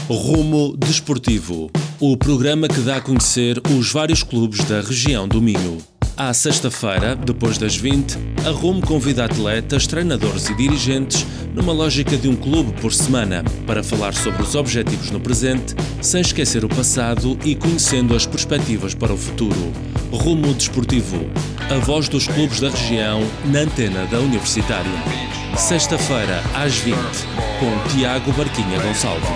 Rumo Desportivo, o programa que dá a conhecer os vários clubes da região do Minho. À sexta-feira, depois das 20, a Rumo convida atletas, treinadores e dirigentes numa lógica de um clube por semana, para falar sobre os objetivos no presente, sem esquecer o passado e conhecendo as perspectivas para o futuro. Rumo Desportivo, a voz dos clubes da região na antena da Universitária. Sexta-feira, às 20, com Tiago Barquinha Gonçalves.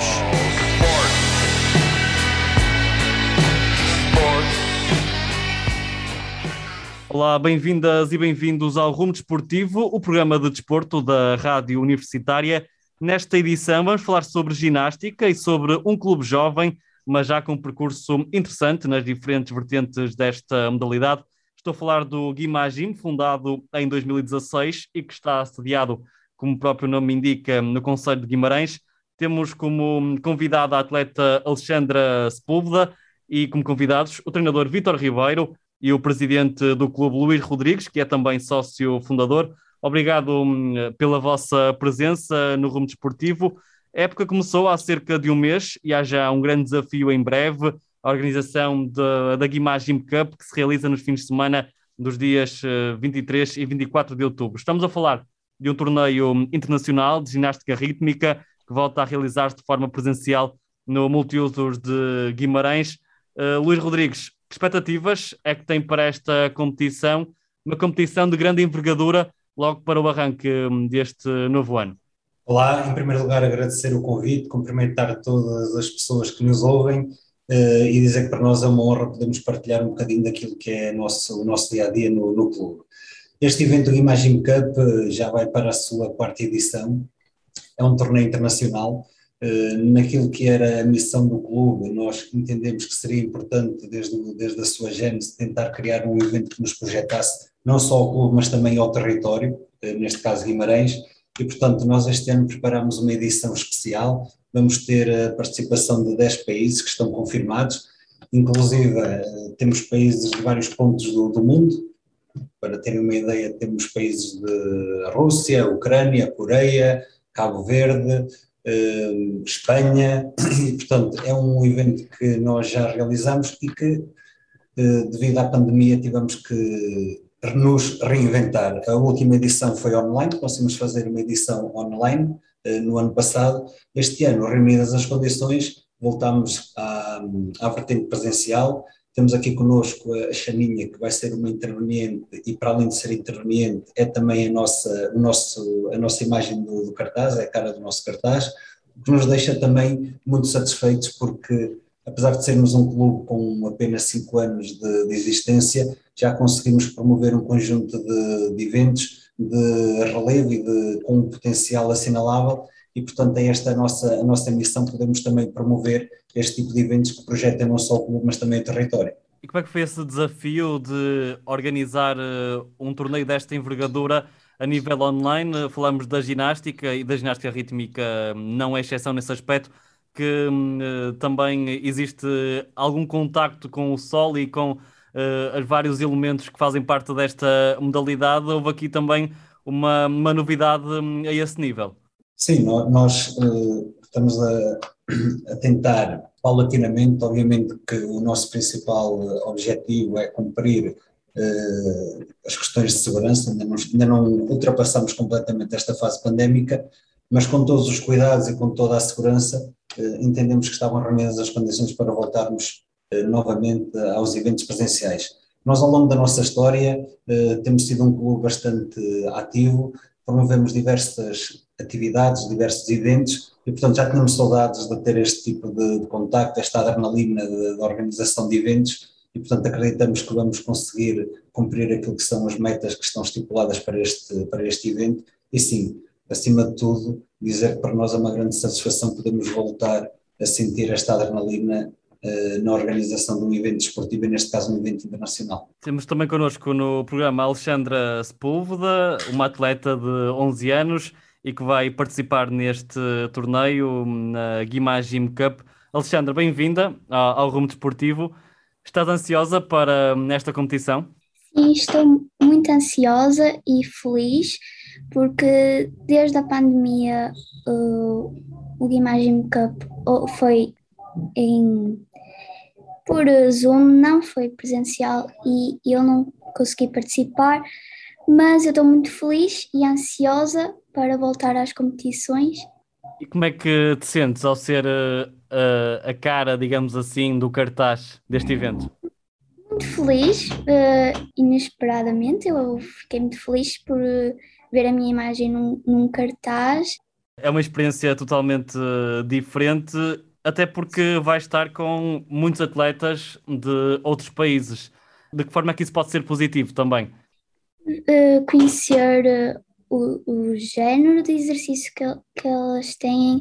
Olá, bem-vindas e bem-vindos ao Rumo Desportivo, o programa de desporto da Rádio Universitária. Nesta edição vamos falar sobre ginástica e sobre um clube jovem, mas já com um percurso interessante nas diferentes vertentes desta modalidade. Estou a falar do Guimagim, fundado em 2016 e que está sediado, como o próprio nome indica, no concelho de Guimarães. Temos como convidada a atleta Alexandra Sepúlveda e como convidados o treinador Vítor Ribeiro e o presidente do clube Luís Rodrigues, que é também sócio fundador. Obrigado pela vossa presença no Rumo Desportivo. A época começou há cerca de um mês e há já um grande desafio em breve, a organização da Guimagim Cup, que se realiza nos fins de semana dos dias 23 e 24 de outubro. Estamos a falar de um torneio internacional de ginástica rítmica que volta a realizar-se de forma presencial no Multiusos de Guimarães. Luís Rodrigues, que expectativas é que tem para esta competição? Uma competição de grande envergadura logo para o arranque deste novo ano. Olá, em primeiro lugar agradecer o convite, cumprimentar todas as pessoas que nos ouvem e dizer que para nós é uma honra podermos partilhar um bocadinho daquilo que é o nosso dia-a-dia no clube. Este evento do Guimagim Cup já vai para a sua quarta edição, é um torneio internacional. Naquilo que era a missão do clube, nós entendemos que seria importante desde a sua gênese tentar criar um evento que nos projetasse não só ao clube, mas também ao território, neste caso Guimarães, e portanto nós este ano preparamos uma edição especial. Vamos ter a participação de 10 países que estão confirmados, inclusive temos países de vários pontos do mundo. Para terem uma ideia, temos países de Rússia, Ucrânia, Coreia, Cabo Verde, Espanha, e portanto é um evento que nós já realizamos e que devido à pandemia tivemos que nos reinventar. A última edição foi online, conseguimos fazer uma edição online no ano passado. Este ano, reunidas as condições, voltamos à vertente presencial. Temos aqui connosco a Xaninha, que vai ser uma interveniente, e para além de ser interveniente, é também a nossa imagem do cartaz, é a cara do nosso cartaz, o que nos deixa também muito satisfeitos, porque apesar de sermos um clube com apenas 5 anos de existência, já conseguimos promover um conjunto de eventos de relevo e com um potencial assinalável, e portanto é esta a nossa missão, podemos também promover este tipo de eventos que projetem não só o clube, mas também o território. E como é que foi esse desafio de organizar um torneio desta envergadura a nível online? Falamos da ginástica e da ginástica rítmica não é exceção nesse aspecto, que também existe algum contacto com o solo e com os vários elementos que fazem parte desta modalidade. Houve aqui também uma novidade a esse nível. Sim, nós estamos a tentar paulatinamente. Obviamente que o nosso principal objetivo é cumprir as questões de segurança. Ainda não ultrapassamos completamente esta fase pandémica, mas com todos os cuidados e com toda a segurança, entendemos que estavam reunidas as condições para voltarmos novamente aos eventos presenciais. Nós, ao longo da nossa história, temos sido um clube bastante ativo, promovemos diversas atividades, diversos eventos, e portanto já tínhamos saudades de ter este tipo de contacto, esta adrenalina da organização de eventos, e portanto acreditamos que vamos conseguir cumprir aquilo que são as metas que estão estipuladas para este evento. E sim, acima de tudo, dizer que para nós é uma grande satisfação podermos voltar a sentir esta adrenalina na organização de um evento desportivo, e neste caso um evento internacional. Temos também connosco no programa a Alexandra Sepúlveda, uma atleta de 11 anos e que vai participar neste torneio, na Guimagim Cup. Alexandra, bem-vinda ao Rumo Desportivo. Estás ansiosa para esta competição? Sim, estou muito ansiosa e feliz porque desde a pandemia o Guimarães Gym Cup foi por Zoom, não foi presencial e eu não consegui participar, mas eu estou muito feliz e ansiosa para voltar às competições. E como é que te sentes ao ser a cara, digamos assim, do cartaz deste evento? Muito feliz, inesperadamente, eu fiquei muito feliz por ver a minha imagem num cartaz. É uma experiência totalmente diferente, até porque vais estar com muitos atletas de outros países. De que forma é que isso pode ser positivo também? Conhecer o género de exercício que elas têm,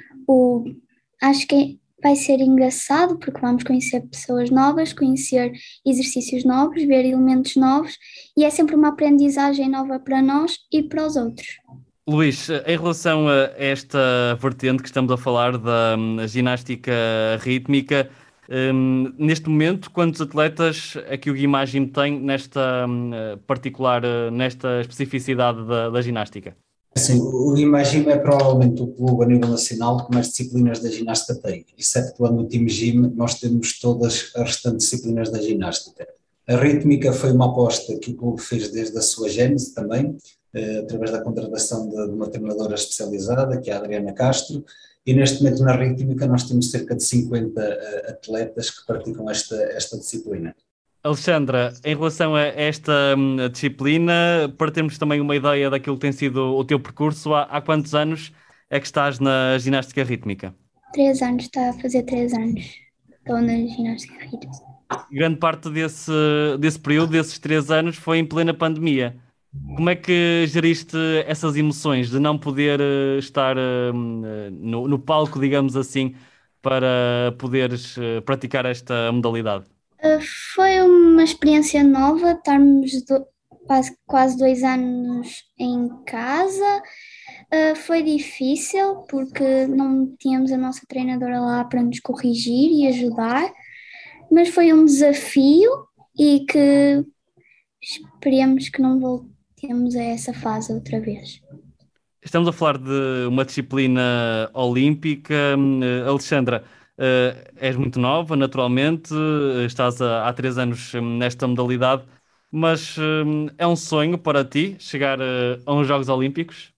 acho que vai ser engraçado porque vamos conhecer pessoas novas, conhecer exercícios novos, ver elementos novos e é sempre uma aprendizagem nova para nós e para os outros. Luís, em relação a esta vertente que estamos a falar da ginástica rítmica, neste momento, quantos atletas é que o Guimarães tem nesta particular, nesta especificidade da ginástica? Assim, o Guimarães é provavelmente o clube a nível nacional que mais disciplinas da ginástica tem, exceptuando o Team Gym, nós temos todas as restantes disciplinas da ginástica. A rítmica foi uma aposta que o clube fez desde a sua gênese também, através da contratação de uma treinadora especializada, que é a Adriana Castro, e neste momento na rítmica nós temos cerca de 50 atletas que praticam esta disciplina. Alexandra, em relação a esta disciplina, para termos também uma ideia daquilo que tem sido o teu percurso, há quantos anos é que estás na ginástica rítmica? 3 anos, está a fazer 3 anos. Estou na ginástica rítmica. Grande parte desse período, desses 3 anos, foi em plena pandemia. Como é que geriste essas emoções de não poder estar no palco, digamos assim, para poderes praticar esta modalidade? Foi uma experiência nova, estarmos quase 2 anos em casa. Foi difícil porque não tínhamos a nossa treinadora lá para nos corrigir e ajudar, mas foi um desafio e que esperemos que não voltemos a essa fase outra vez. Estamos a falar de uma disciplina olímpica. Alexandra, és muito nova, naturalmente, estás há 3 anos nesta modalidade, mas é um sonho para ti chegar a uns Jogos Olímpicos?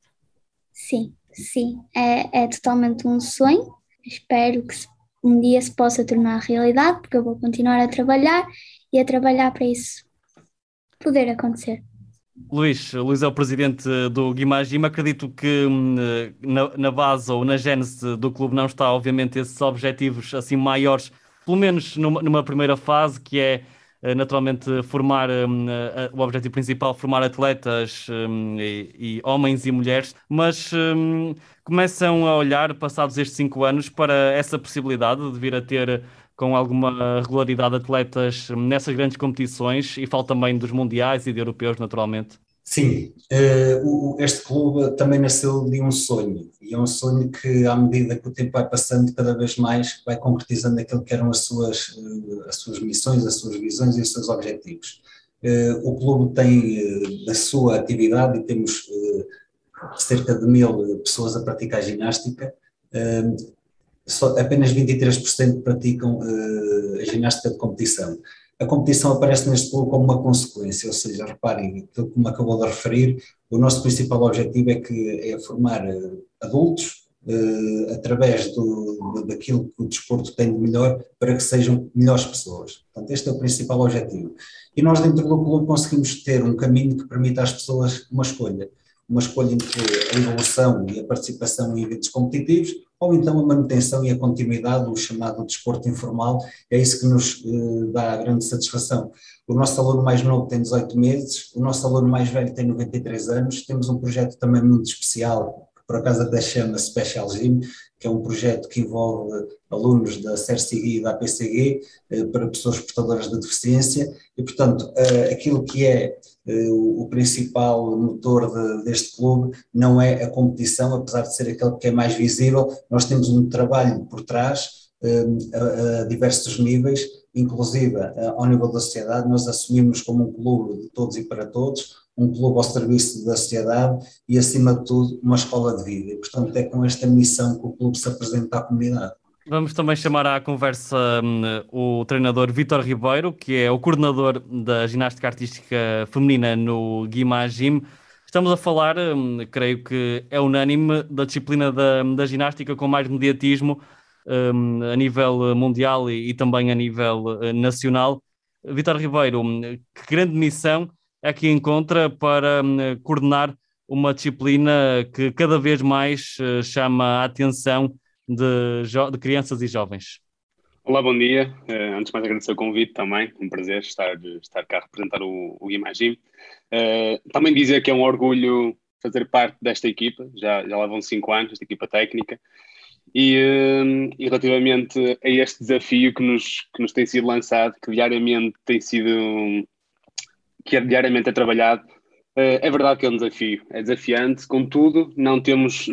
Sim, é totalmente um sonho. Espero que um dia se possa tornar realidade, porque eu vou continuar a trabalhar e a trabalhar para isso poder acontecer. Luís é o presidente do Guimarães Gym. Acredito que na base ou na gênese do clube não está, obviamente, esses objetivos assim maiores, pelo menos numa primeira fase, que é naturalmente formar o objetivo principal, formar atletas e homens e mulheres, mas começam a olhar, passados estes 5 anos, para essa possibilidade de vir a ter com alguma regularidade atletas nessas grandes competições e falo também dos mundiais e de europeus, naturalmente. Sim, este clube também nasceu de um sonho, e é um sonho que, à medida que o tempo vai passando, cada vez mais vai concretizando aquilo que eram as suas missões, as suas visões e os seus objetivos. O clube tem a sua atividade e temos cerca de 1000 pessoas a praticar ginástica. Apenas 23% praticam a ginástica de competição. A competição aparece neste clube como uma consequência, ou seja, reparem, aquilo que me acabou de referir, o nosso principal objetivo é formar adultos através daquilo que o desporto tem de melhor para que sejam melhores pessoas. Portanto, este é o principal objetivo. E nós dentro do clube conseguimos ter um caminho que permita às pessoas uma escolha entre a evolução e a participação em eventos competitivos, ou então a manutenção e a continuidade, o chamado desporto informal. É isso que nos dá grande satisfação. O nosso aluno mais novo tem 18 meses, o nosso aluno mais velho tem 93 anos, temos um projeto também muito especial, que por acaso até chama Special Gym, que é um projeto que envolve alunos da CERCIG e da APCG para pessoas portadoras de deficiência e, portanto, aquilo que é o principal motor deste clube não é a competição, apesar de ser aquele que é mais visível. Nós temos um trabalho por trás a diversos níveis, inclusive ao nível da sociedade. Nós assumimos como um clube de todos e para todos, um clube ao serviço da sociedade e, acima de tudo, uma escola de vida. E, portanto, é com esta missão que o clube se apresenta à comunidade. Vamos também chamar à conversa o treinador Vítor Ribeiro, que é o coordenador da ginástica artística feminina no Guimarães Gym. Estamos a falar, creio que é unânime, da disciplina da ginástica com mais mediatismo a nível mundial e também a nível nacional. Vítor Ribeiro, que grande missão é que encontra para coordenar uma disciplina que cada vez mais chama a atenção de crianças e jovens? Olá, bom dia. Antes de mais agradecer o convite também, um prazer estar cá a representar o Guimarães Gym. Também dizer que é um orgulho fazer parte desta equipa, já lá vão 5 anos, esta equipa técnica, e relativamente a este desafio que nos tem sido lançado, que diariamente é trabalhado, é verdade que é um desafio, é desafiante, contudo não temos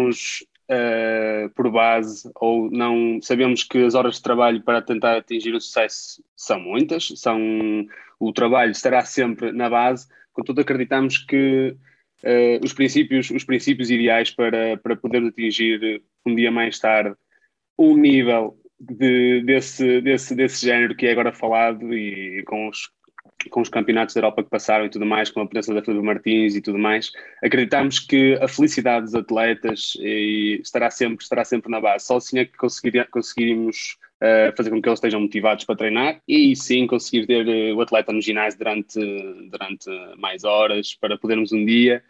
por base, ou não sabemos que as horas de trabalho para tentar atingir o sucesso são muitas, o trabalho estará sempre na base, contudo acreditamos que os princípios ideais para podermos atingir um dia mais tarde um nível desse género que é agora falado, e com os campeonatos da Europa que passaram e tudo mais, com a presença da Filipe Martins e tudo mais, acreditamos que a felicidade dos atletas estará sempre na base. Só assim é que conseguiríamos fazer com que eles estejam motivados para treinar e sim conseguir ter o atleta no ginásio durante mais horas, para podermos um dia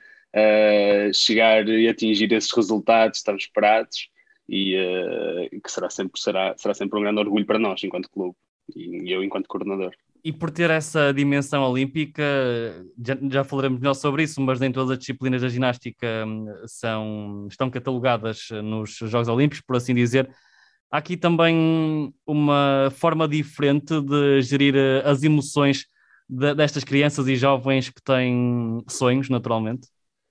chegar e atingir esses resultados tão esperados, e que será sempre um grande orgulho para nós enquanto clube e eu enquanto coordenador. E por ter essa dimensão olímpica, já falaremos melhor sobre isso, mas nem todas as disciplinas da ginástica estão catalogadas nos Jogos Olímpicos, por assim dizer. Há aqui também uma forma diferente de gerir as emoções destas crianças e jovens que têm sonhos, naturalmente.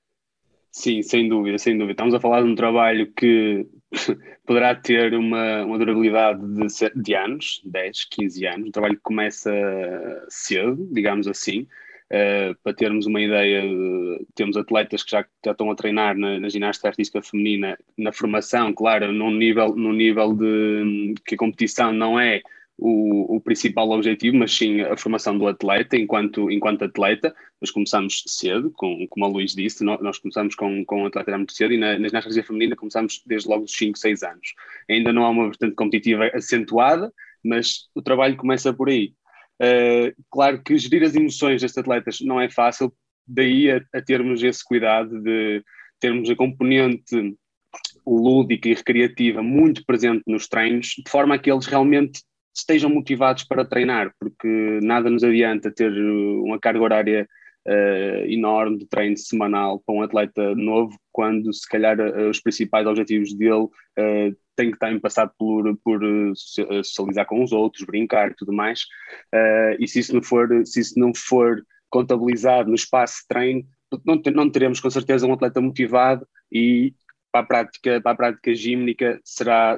Sim, sem dúvida. Estamos a falar de um trabalho que poderá ter uma durabilidade de anos, 10, 15 anos. Um trabalho que começa cedo, digamos assim. Para termos uma ideia, temos atletas que já estão a treinar na ginástica artística feminina, na formação, claro, num nível de que a competição não é o principal objetivo, mas sim a formação do atleta enquanto atleta. Nós começamos cedo, como a Luís disse, nós começamos com um atleta muito cedo, e na ginástica feminina começamos desde logo os 5, 6 anos. Ainda não há uma vertente competitiva acentuada, mas o trabalho começa por aí. Claro que gerir as emoções destes atletas não é fácil, daí a termos esse cuidado de termos a componente lúdica e recreativa muito presente nos treinos, de forma a que eles realmente estejam motivados para treinar, porque nada nos adianta ter uma carga horária enorme de treino semanal para um atleta novo, quando se calhar os principais objetivos dele têm que estar passado por socializar com os outros, brincar e tudo mais, e se isso não for contabilizado no espaço de treino, não teremos com certeza um atleta motivado, e para a prática gímnica será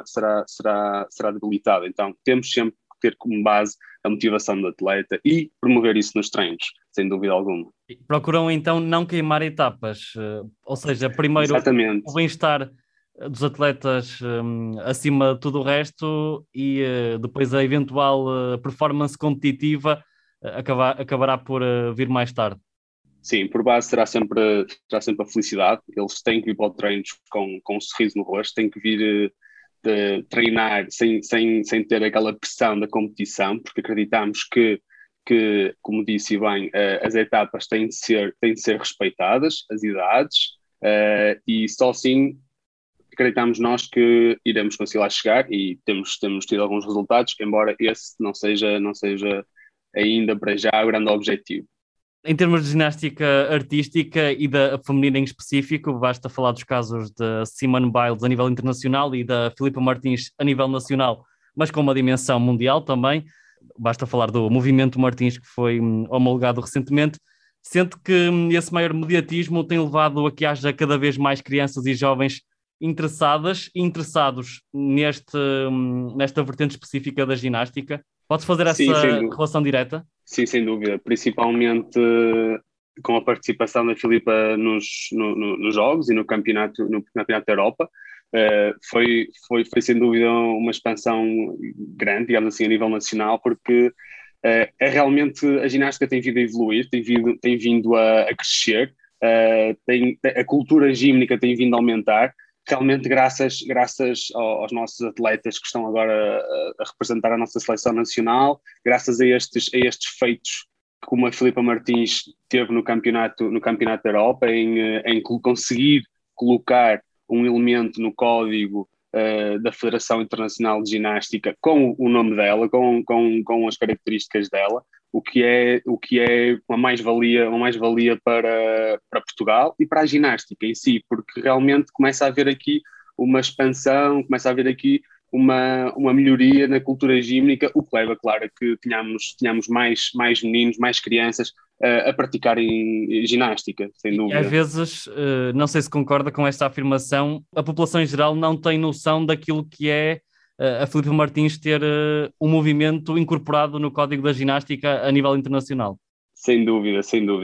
debilitado. Então temos sempre que ter como base a motivação do atleta e promover isso nos treinos, sem dúvida alguma. Procuram então não queimar etapas, ou seja, primeiro Exatamente. O bem-estar dos atletas acima de tudo o resto, e depois a eventual performance competitiva acabará por vir mais tarde. Sim, por base será sempre a felicidade. Eles têm que vir para o treino com um sorriso no rosto, têm que vir treinar sem ter aquela pressão da competição, porque acreditamos que como disse bem, as etapas têm de ser respeitadas, as idades, e só assim acreditamos nós que iremos conseguir lá chegar, e temos tido alguns resultados, embora esse não seja ainda para já o grande objetivo. Em termos de ginástica artística e da feminina em específico, basta falar dos casos de Simone Biles a nível internacional e da Filipe Martins a nível nacional, mas com uma dimensão mundial também. Basta falar do Movimento Martins, que foi homologado recentemente. Sente que esse maior mediatismo tem levado a que haja cada vez mais crianças e jovens interessados nesta vertente específica da ginástica? Pode fazer essa relação direta? Sim, sem dúvida. Principalmente com a participação da Filipa nos Jogos e no Campeonato da Europa. Foi sem dúvida uma expansão grande, digamos assim, a nível nacional, porque realmente a ginástica tem vindo a evoluir, tem vindo a crescer, a cultura gímnica tem vindo a aumentar, realmente graças aos nossos atletas que estão agora a representar a nossa seleção nacional, graças a estes feitos como a Filipa Martins teve no campeonato da Europa, em conseguir colocar um elemento no código da Federação Internacional de Ginástica com o nome dela, com as características dela, o que é uma mais-valia para Portugal e para a ginástica em si, porque realmente começa a haver aqui uma expansão, começa a haver aqui uma melhoria na cultura gímnica, o que leva, claro, a que tenhamos mais meninos, mais crianças a praticarem ginástica, sem dúvida. E às vezes, não sei se concorda com esta afirmação, a população em geral não tem noção daquilo que é a Filipa Martins ter um movimento incorporado no Código da Ginástica a nível internacional. Sem dúvida.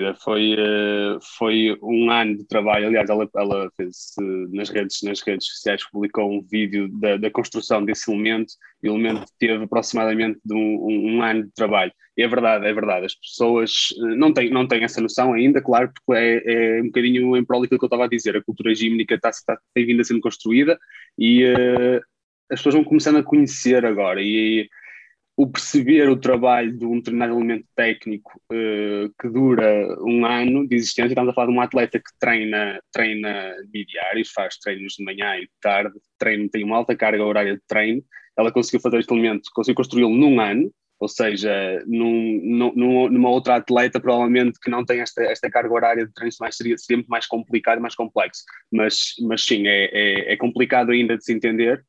Foi um ano de trabalho. Aliás, ela fez nas redes sociais, publicou um vídeo da construção desse elemento. O elemento teve aproximadamente de um ano de trabalho. E é verdade. As pessoas não têm essa noção ainda, claro, porque é um bocadinho em prol daquilo que eu estava a dizer. A cultura gímnica tem vindo a ser construída e as pessoas vão começando a conhecer agora. E o perceber o trabalho de um determinado elemento técnico que dura um ano de existência, estamos a falar de um atleta que treina bidiários, faz treinos de manhã e de tarde, tem uma alta carga horária de treino, ela conseguiu fazer este elemento, conseguiu construí-lo num ano, ou seja, numa outra atleta provavelmente que não tem esta carga horária de treino seria muito mais complicado e mais complexo, mas sim, é complicado ainda de se entender,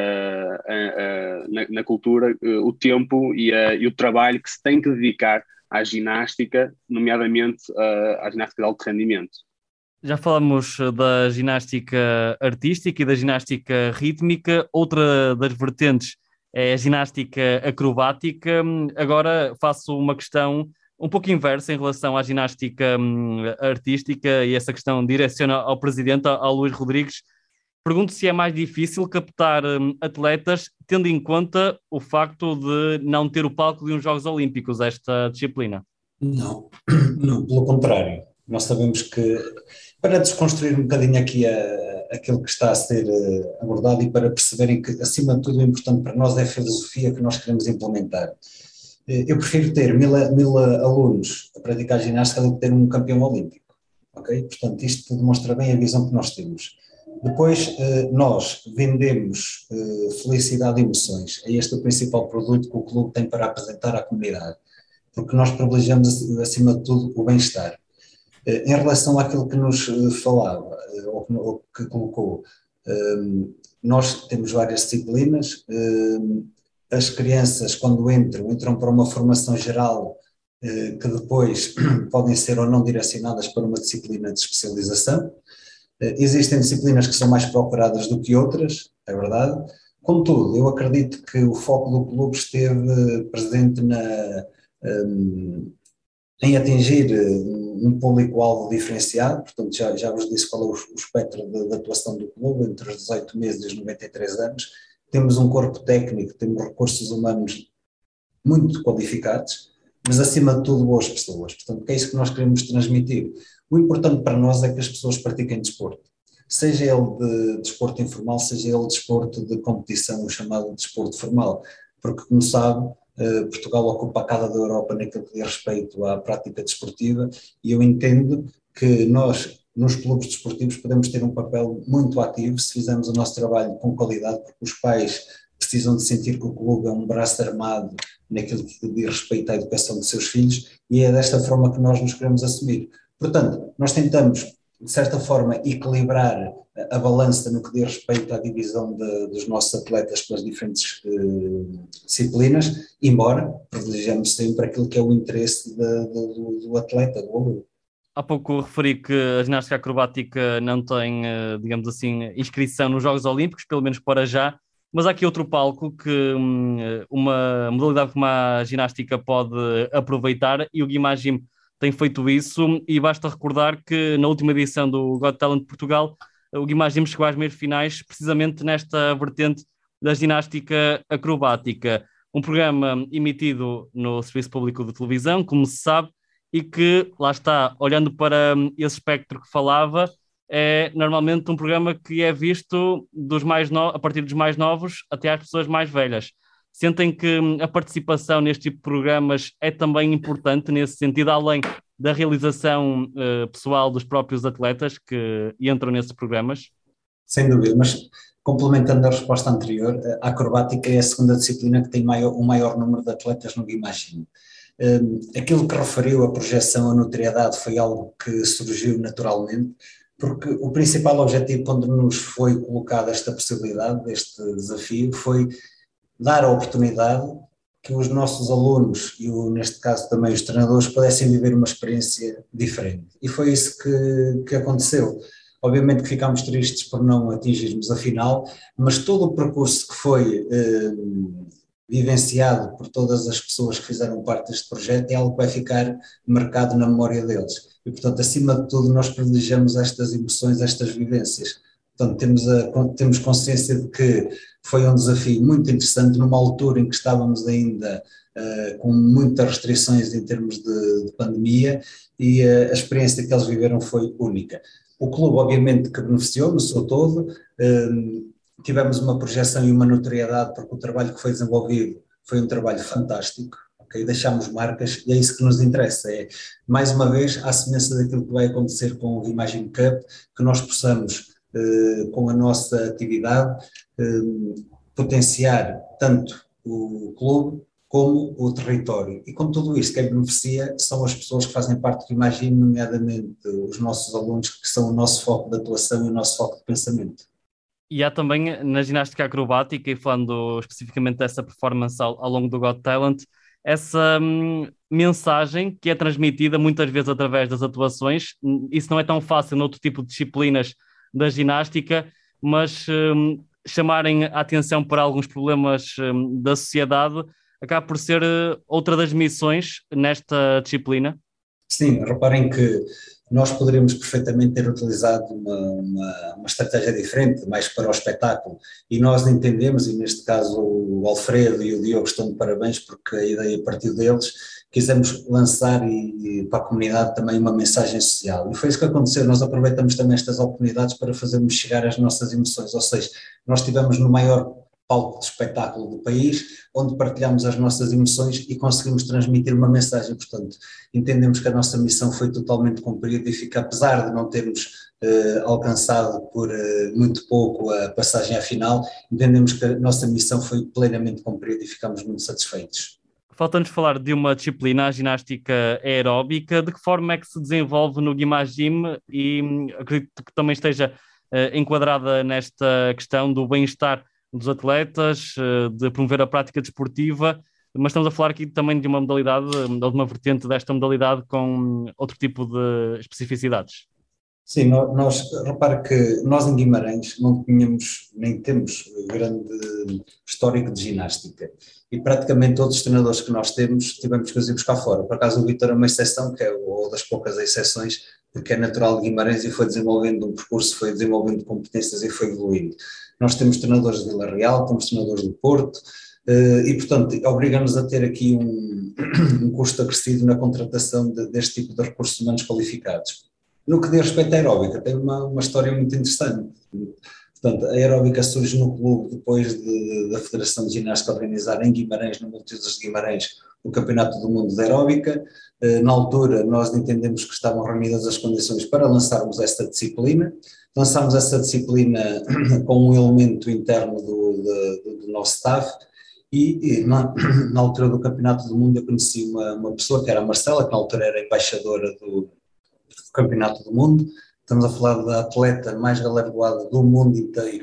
na cultura, o tempo e o trabalho que se tem que dedicar à ginástica, nomeadamente à ginástica de alto rendimento. Já falamos da ginástica artística e da ginástica rítmica, outra das vertentes é a ginástica acrobática. Agora faço uma questão um pouco inversa em relação à ginástica artística, e essa questão direciona ao presidente, ao Luís Rodrigues. Pergunto se é mais difícil captar atletas, tendo em conta o facto de não ter o palco de uns Jogos Olímpicos, esta disciplina. Não, pelo contrário. Nós sabemos que, para desconstruir um bocadinho aqui aquilo que está a ser abordado e para perceberem que, acima de tudo, o importante para nós é a filosofia que nós queremos implementar. Eu prefiro ter mil alunos a praticar ginástica do que ter um campeão olímpico. Ok? Portanto, isto demonstra bem a visão que nós temos. Depois, nós vendemos felicidade e emoções. É este o principal produto que o clube tem para apresentar à comunidade, porque nós privilegiamos, acima de tudo, o bem-estar. Em relação àquilo que nos falava, ou que colocou, nós temos várias disciplinas. As crianças, quando entram para uma formação geral, que depois podem ser ou não direcionadas para uma disciplina de especialização. Existem disciplinas que são mais procuradas do que outras, é verdade. Contudo, eu acredito que o foco do clube esteve presente em atingir um público-alvo diferenciado. Portanto, já vos disse qual é o espectro de atuação do clube, entre os 18 meses e os 93 anos. Temos um corpo técnico, temos recursos humanos muito qualificados, mas acima de tudo boas pessoas. Portanto, é isso que nós queremos transmitir. O importante para nós é que as pessoas pratiquem desporto, seja ele de desporto informal, seja ele de desporto de competição, o chamado desporto formal, porque, como sabe, Portugal ocupa a cauda da Europa naquilo que diz respeito à prática desportiva, e eu entendo que nós, nos clubes desportivos, podemos ter um papel muito ativo se fizermos o nosso trabalho com qualidade, porque os pais precisam de sentir que o clube é um braço armado naquilo que diz respeito à educação dos seus filhos, e é desta forma que nós nos queremos assumir. Portanto, nós tentamos, de certa forma, equilibrar a balança no que diz respeito à divisão dos nossos atletas pelas diferentes disciplinas, embora privilegiamos sempre aquilo que é o interesse do atleta, do aluno. Há pouco referi que a ginástica acrobática não tem, digamos assim, inscrição nos Jogos Olímpicos, pelo menos para já, mas há aqui outro palco que uma modalidade como a ginástica pode aproveitar, e o Guimagem tem feito isso, e basta recordar que na última edição do Got Talent Portugal, o Guimarães chegou às meias finais precisamente nesta vertente da ginástica acrobática. Um programa emitido no Serviço Público de Televisão, como se sabe, e que, lá está, olhando para esse espectro que falava, é normalmente um programa que é visto a partir dos mais novos até às pessoas mais velhas. Sentem que a participação neste tipo de programas é também importante nesse sentido, além da realização pessoal dos próprios atletas que entram nesses programas? Sem dúvida, mas complementando a resposta anterior, a acrobática é a segunda disciplina que tem o maior número de atletas no Guimarães. Aquilo que referiu a projeção, a notoriedade, foi algo que surgiu naturalmente, porque o principal objetivo, quando nos foi colocada esta possibilidade, este desafio, foi dar a oportunidade que os nossos alunos e, neste caso também os treinadores, pudessem viver uma experiência diferente. E foi isso que aconteceu. Obviamente que ficámos tristes por não atingirmos a final, mas todo o percurso que foi vivenciado por todas as pessoas que fizeram parte deste projeto é algo que vai ficar marcado na memória deles. E, portanto, acima de tudo, nós privilegiamos estas emoções, estas vivências. Portanto, temos consciência de que foi um desafio muito interessante numa altura em que estávamos ainda com muitas restrições em termos de pandemia, e a experiência que eles viveram foi única. O clube, obviamente, que beneficiou no seu todo, tivemos uma projeção e uma notoriedade, porque o trabalho que foi desenvolvido foi um trabalho fantástico, okay? Deixámos marcas e é isso que nos interessa, é, mais uma vez, à semelhança daquilo que vai acontecer com o Imagine Cup, que nós possamos, com a nossa atividade, potenciar tanto o clube como o território. E com tudo isto, quem beneficia são as pessoas que fazem parte do Imagine, nomeadamente os nossos alunos, que são o nosso foco de atuação e o nosso foco de pensamento. E há também na ginástica acrobática, e falando especificamente dessa performance ao longo do Got Talent, essa mensagem que é transmitida muitas vezes através das atuações. Isso não é tão fácil noutro tipo de disciplinas da ginástica, mas chamarem a atenção para alguns problemas da sociedade acaba por ser outra das missões nesta disciplina. Sim, reparem que nós poderíamos perfeitamente ter utilizado uma estratégia diferente, mais para o espetáculo, e nós entendemos, e neste caso o Alfredo e o Diogo estão de parabéns, porque a ideia partiu deles, quisemos lançar e para a comunidade também uma mensagem social, e foi isso que aconteceu. Nós aproveitamos também estas oportunidades para fazermos chegar as nossas emoções, ou seja, nós estivemos no maior palco de espetáculo do país, onde partilhamos as nossas emoções e conseguimos transmitir uma mensagem. Portanto, entendemos que a nossa missão foi totalmente cumprida e fica, apesar de não termos alcançado por muito pouco a passagem à final, entendemos que a nossa missão foi plenamente cumprida e ficamos muito satisfeitos. Falta-nos falar de uma disciplina, a ginástica aeróbica. De que forma é que se desenvolve no Guimarães Gym, e acredito que também esteja enquadrada nesta questão do bem-estar dos atletas, de promover a prática desportiva, mas estamos a falar aqui também de uma modalidade, ou de uma vertente desta modalidade com outro tipo de especificidades. Sim, repare que nós em Guimarães não tínhamos, nem temos grande histórico de ginástica, e praticamente todos os treinadores que nós tivemos que os ir buscar fora. Por acaso o Vítor é uma exceção, que é uma das poucas exceções, porque é natural de Guimarães e foi desenvolvendo um percurso, foi desenvolvendo competências e foi evoluindo. Nós temos treinadores de Vila Real, temos treinadores do Porto, e portanto obriga-nos a ter aqui um custo acrescido na contratação deste tipo de recursos humanos qualificados. No que diz respeito à aeróbica, tem uma história muito interessante. Portanto, a aeróbica surge no clube depois da Federação de Ginástica organizar em Guimarães, no Multiusos de Guimarães, o Campeonato do Mundo de Aeróbica. Na altura nós entendemos que estavam reunidas as condições para lançarmos esta disciplina. Lançámos essa disciplina com um elemento interno do nosso staff, e na altura do Campeonato do Mundo eu conheci uma pessoa que era a Marcela, que na altura era embaixadora do Campeonato do Mundo. Estamos a falar da atleta mais galardoada do mundo inteiro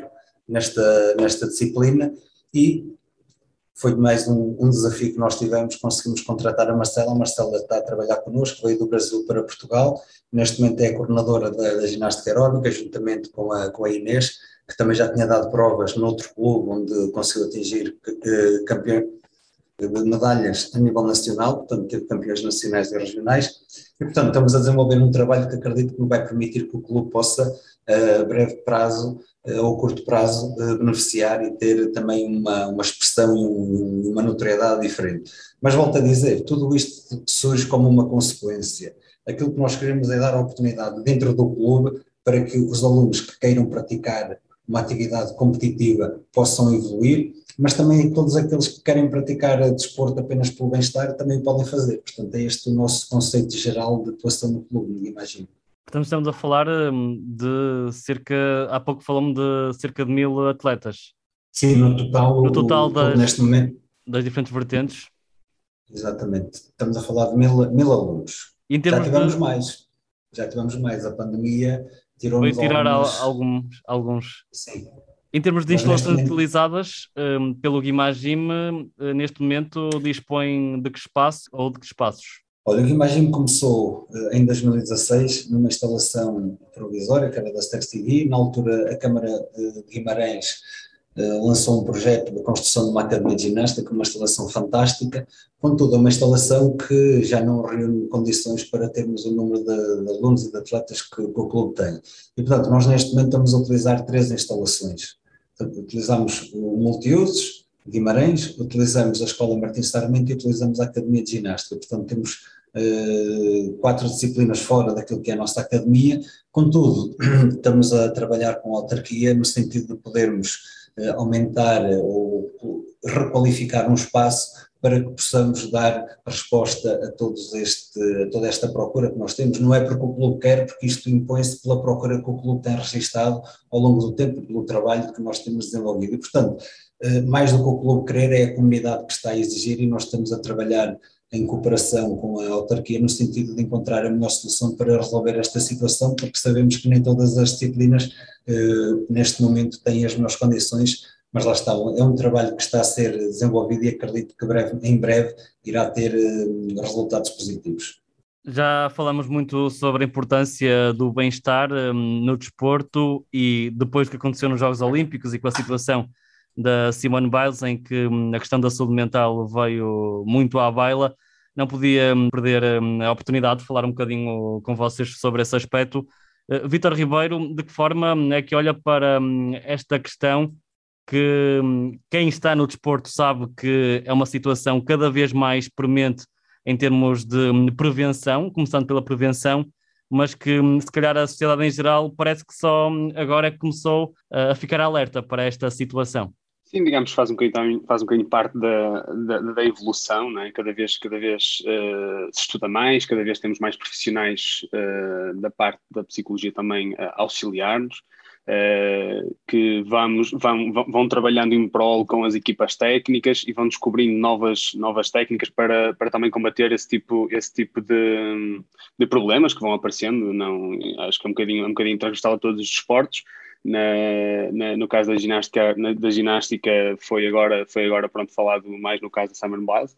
nesta disciplina, e foi mais um desafio que nós tivemos. Conseguimos contratar a Marcela. A Marcela está a trabalhar connosco, veio do Brasil para Portugal, neste momento é a coordenadora da ginástica aeróbica, juntamente com a Inês, que também já tinha dado provas noutro clube onde conseguiu atingir de medalhas a nível nacional, portanto teve campeões nacionais e regionais, e portanto estamos a desenvolver um trabalho que acredito que vai permitir que o clube possa, a breve prazo ou curto prazo, beneficiar e ter também uma expressão e uma notoriedade diferente. Mas volto a dizer, tudo isto surge como uma consequência. Aquilo que nós queremos é dar a oportunidade dentro do clube para que os alunos que queiram praticar uma atividade competitiva possam evoluir, mas também todos aqueles que querem praticar desporto apenas pelo bem-estar também podem fazer. Portanto, é este o nosso conceito geral de atuação no clube, imagino. Portanto, estamos a falar de há pouco falamos de cerca de 1000 atletas. Sim, no total neste momento. Das diferentes vertentes. Exatamente, estamos a falar de 1000 alunos. Já tivemos mais, a pandemia tirou-nos alguns. Sim. Em termos de instalações utilizadas pelo Guimagim, neste momento dispõe de que espaço ou de que espaços? Olha, o Guimagim começou em 2016 numa instalação provisória, que era da Stex TV. Na altura a Câmara de Guimarães lançou um projeto de construção de uma academia de ginástica, uma instalação fantástica, contudo uma instalação que já não reúne condições para termos o número de alunos e de atletas que o clube tem. E portanto nós neste momento estamos a utilizar 3 instalações. Portanto, utilizamos o multiusos de Guimarães, utilizamos a Escola Martins Sarmento e utilizamos a Academia de Ginástica. Portanto temos 4 disciplinas fora daquilo que é a nossa academia. Contudo, estamos a trabalhar com a autarquia no sentido de podermos aumentar ou requalificar um espaço para que possamos dar resposta a toda esta procura que nós temos. Não é porque o clube quer, porque isto impõe-se pela procura que o clube tem registado ao longo do tempo, pelo trabalho que nós temos desenvolvido. E, portanto, mais do que o clube querer, é a comunidade que está a exigir, e nós estamos a trabalhar em cooperação com a autarquia no sentido de encontrar a melhor solução para resolver esta situação, porque sabemos que nem todas as disciplinas neste momento têm as melhores condições, mas lá está, é um trabalho que está a ser desenvolvido e acredito que em breve irá ter resultados positivos. Já falamos muito sobre a importância do bem-estar no desporto, e depois do que aconteceu nos Jogos Olímpicos e com a situação da Simone Biles, em que a questão da saúde mental veio muito à baila, não podia perder a oportunidade de falar um bocadinho com vocês sobre esse aspecto. Vítor Ribeiro, de que forma é que olha para esta questão, que quem está no desporto sabe que é uma situação cada vez mais premente em termos de prevenção, começando pela prevenção, mas que se calhar a sociedade em geral parece que só agora é que começou a ficar alerta para esta situação? Sim, digamos que faz um bocadinho parte da evolução, não é? Cada vez se estuda mais, cada vez temos mais profissionais da parte da psicologia também a auxiliar-nos, que vão trabalhando em prol com as equipas técnicas e vão descobrindo novas técnicas para também combater esse tipo de problemas que vão aparecendo. Não, acho que é um bocadinho transversal a todos os esportes. No caso da ginástica foi agora pronto, falado mais no caso da Simone Biles,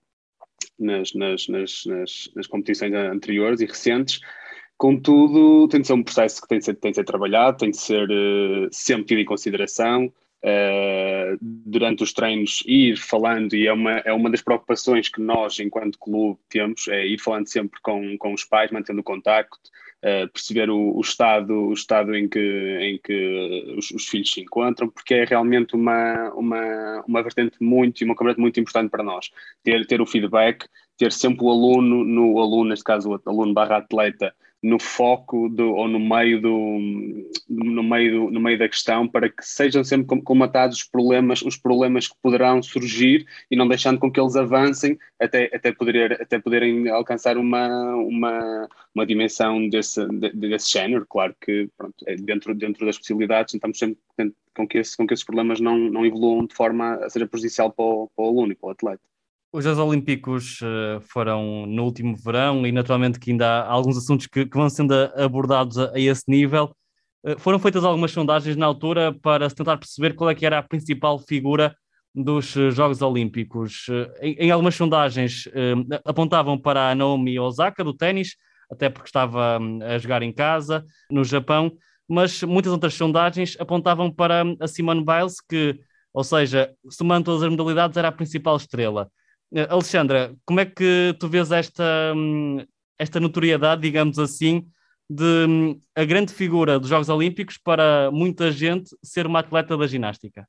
nas competições anteriores e recentes. Contudo, tem de ser um processo que tem de ser trabalhado, tem de ser sempre tido em consideração. Durante os treinos, ir falando, e é uma das preocupações que nós, enquanto clube, temos, é ir falando sempre com os pais, mantendo o contacto, perceber o estado em que os filhos se encontram, porque é realmente uma vertente e uma componente muito importante para nós. Ter o feedback, ter sempre o aluno, neste caso o aluno/atleta, no foco ou no meio da questão, para que sejam sempre comatados os problemas que poderão surgir, e não deixando com que eles avancem até poderem alcançar uma dimensão desse género. Claro que, pronto, dentro das possibilidades, tentamos sempre com que esses problemas não evoluam de forma a ser prejudicial para o aluno e para o atleta. Os Jogos Olímpicos foram no último verão, e naturalmente que ainda há alguns assuntos que vão sendo abordados a esse nível. Foram feitas algumas sondagens na altura para se tentar perceber qual é que era a principal figura dos Jogos Olímpicos. Em algumas sondagens apontavam para a Naomi Osaka, do ténis, até porque estava a jogar em casa, no Japão, mas muitas outras sondagens apontavam para a Simone Biles, que, ou seja, somando todas as modalidades, era a principal estrela. Alexandra, como é que tu vês esta notoriedade, digamos assim, de a grande figura dos Jogos Olímpicos para muita gente ser uma atleta da ginástica?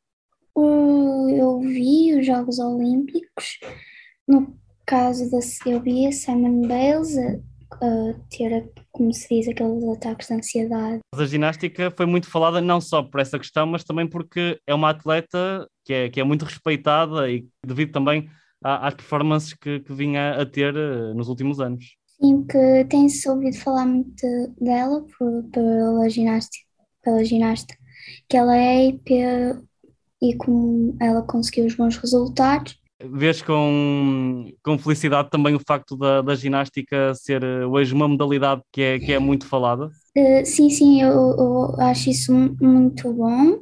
Eu vi os Jogos Olímpicos, no caso eu vi a Simone Biles a ter, como se diz, aqueles ataques de ansiedade. A ginástica foi muito falada não só por essa questão, mas também porque é uma atleta que é muito respeitada e devido também às performances que vinha a ter nos últimos anos. Sim, que tem-se ouvido falar muito dela pela ginasta que ela é e como ela conseguiu os bons resultados. Vês com felicidade também o facto da ginástica ser hoje uma modalidade que é muito falada? Sim, eu acho isso muito bom.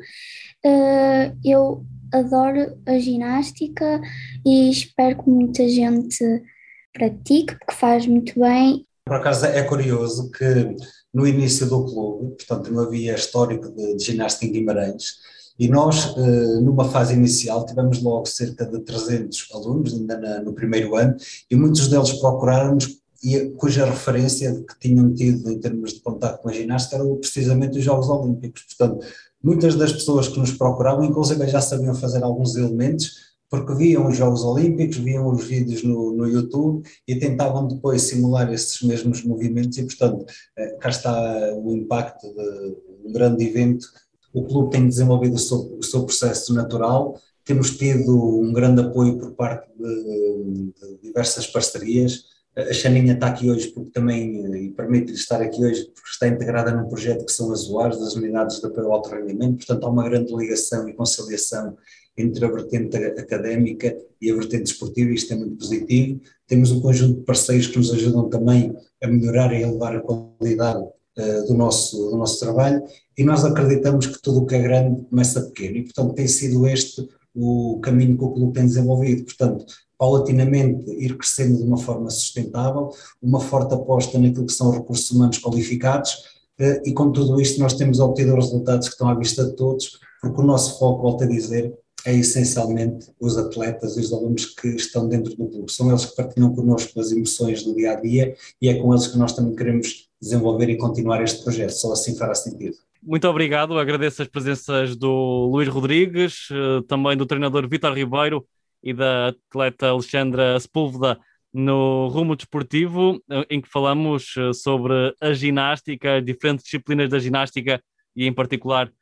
Eu adoro a ginástica e espero que muita gente pratique, porque faz muito bem. Por acaso é curioso que no início do clube, portanto não havia histórico de ginástica em Guimarães, e nós numa fase inicial tivemos logo cerca de 300 alunos, ainda no primeiro ano, e muitos deles procuraram-nos, cuja referência que tinham tido em termos de contato com a ginástica eram precisamente os Jogos Olímpicos. Portanto, muitas das pessoas que nos procuravam, inclusive já sabiam fazer alguns elementos, porque viam os Jogos Olímpicos, viam os vídeos no YouTube e tentavam depois simular esses mesmos movimentos e, portanto, cá está o impacto de um grande evento. O clube tem desenvolvido o seu processo natural, temos tido um grande apoio por parte de diversas parcerias. A Xaninha está aqui hoje porque também, e permite-lhe estar aqui hoje, porque está integrada num projeto que são as UARs, das Unidades de Apoio ao Alto Rendimento, portanto há uma grande ligação e conciliação entre a vertente académica e a vertente desportiva, e isto é muito positivo. Temos um conjunto de parceiros que nos ajudam também a melhorar e a elevar a qualidade do nosso trabalho, e nós acreditamos que tudo o que é grande começa pequeno, e portanto tem sido este o caminho que o clube tem desenvolvido, portanto paulatinamente ir crescendo de uma forma sustentável, uma forte aposta naquilo que são recursos humanos qualificados, e com tudo isto nós temos obtido os resultados que estão à vista de todos, porque o nosso foco, volto a dizer, é essencialmente os atletas e os alunos que estão dentro do clube. São eles que partilham connosco as emoções do dia-a-dia e é com eles que nós também queremos desenvolver e continuar este projeto, só assim fará sentido. Muito obrigado, agradeço as presenças do Luís Rodrigues, também do treinador Vítor Ribeiro e da atleta Alexandra Sepúlveda no Rumo Desportivo, em que falamos sobre a ginástica, diferentes disciplinas da ginástica e em particular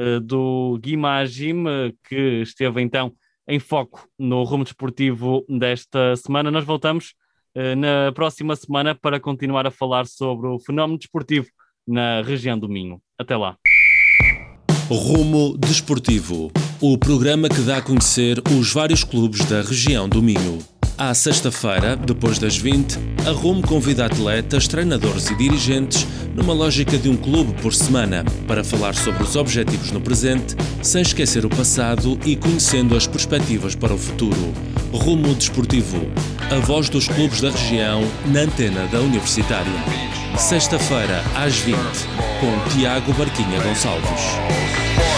do Guimagim, que esteve então em foco no Rumo Desportivo desta semana. Nós voltamos na próxima semana para continuar a falar sobre o fenómeno desportivo na região do Minho. Até lá. Rumo Desportivo, o programa que dá a conhecer os vários clubes da região do Minho. À sexta-feira, depois das 20, a Rumo convida atletas, treinadores e dirigentes numa lógica de um clube por semana para falar sobre os objetivos no presente, sem esquecer o passado e conhecendo as perspectivas para o futuro. Rumo Desportivo, a voz dos clubes da região na antena da Universitária. Sexta-feira, às 20, com Tiago Barquinha Gonçalves.